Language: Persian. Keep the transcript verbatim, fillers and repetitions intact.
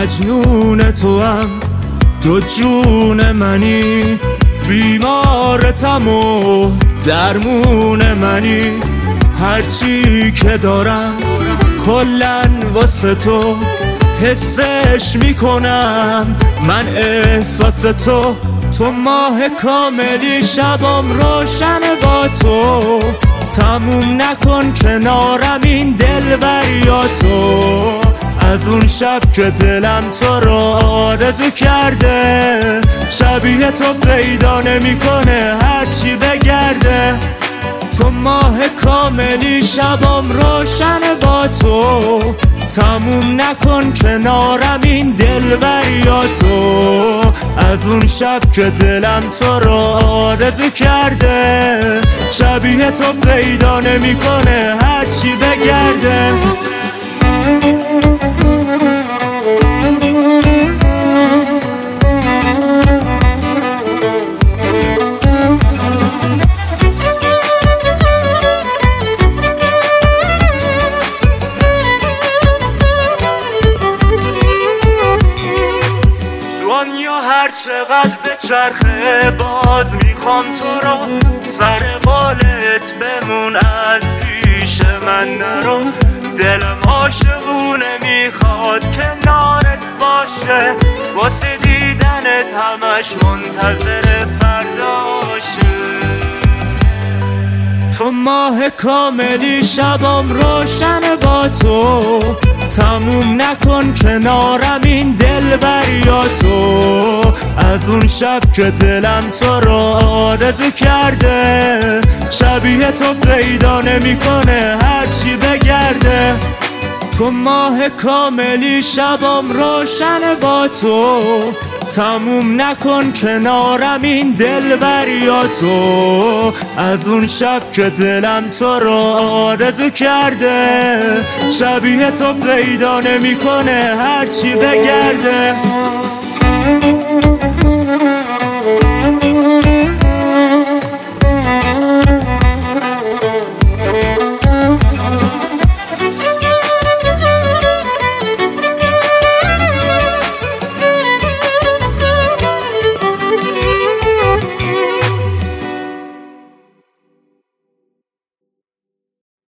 مجنون تو هم تو جون منی، بیمارتم و درمون منی. هرچی که دارم کلن واسه تو حسش میکنم، من احساس تو. تو ماه کاملی شبام روشن با تو، تموم نکن کنارم این دلبریا تو. از اون شب که دلم تو رو آرزو کرده، شبیه تو پیدا نمیکنه هرچی بگرده. تو ماه کاملی شبام روشن با تو، تموم نکن کنارم این دلبریا تو. از اون شب که دلم تو رو آرزو کرده، شبیه تو پیدا نمیکنه هرچی بگرده. دنیا هر چقدر به چرخه باز میخوام تو رو، سر بالت بمون از پیش من نرو. دلم عاشقونه میخواد کنارت باشه، واسه دیدنت همش منتظر فرداشه. تو ماه کاملی شبام روشن با تو، تموم نکن کنارم این دلبریا تو. از اون شب که دلم تو رو آرزو کرده، شبیه تو پیدا نمیکنه هرچی بگرده. تو ماه کاملی شبام روشن با تو، تموم نکن کنارم این دلبریا تو. از اون شب که دلم تو رو آرزو کرده، شبیه تو پیدا نمیکنه هرچی بگرده.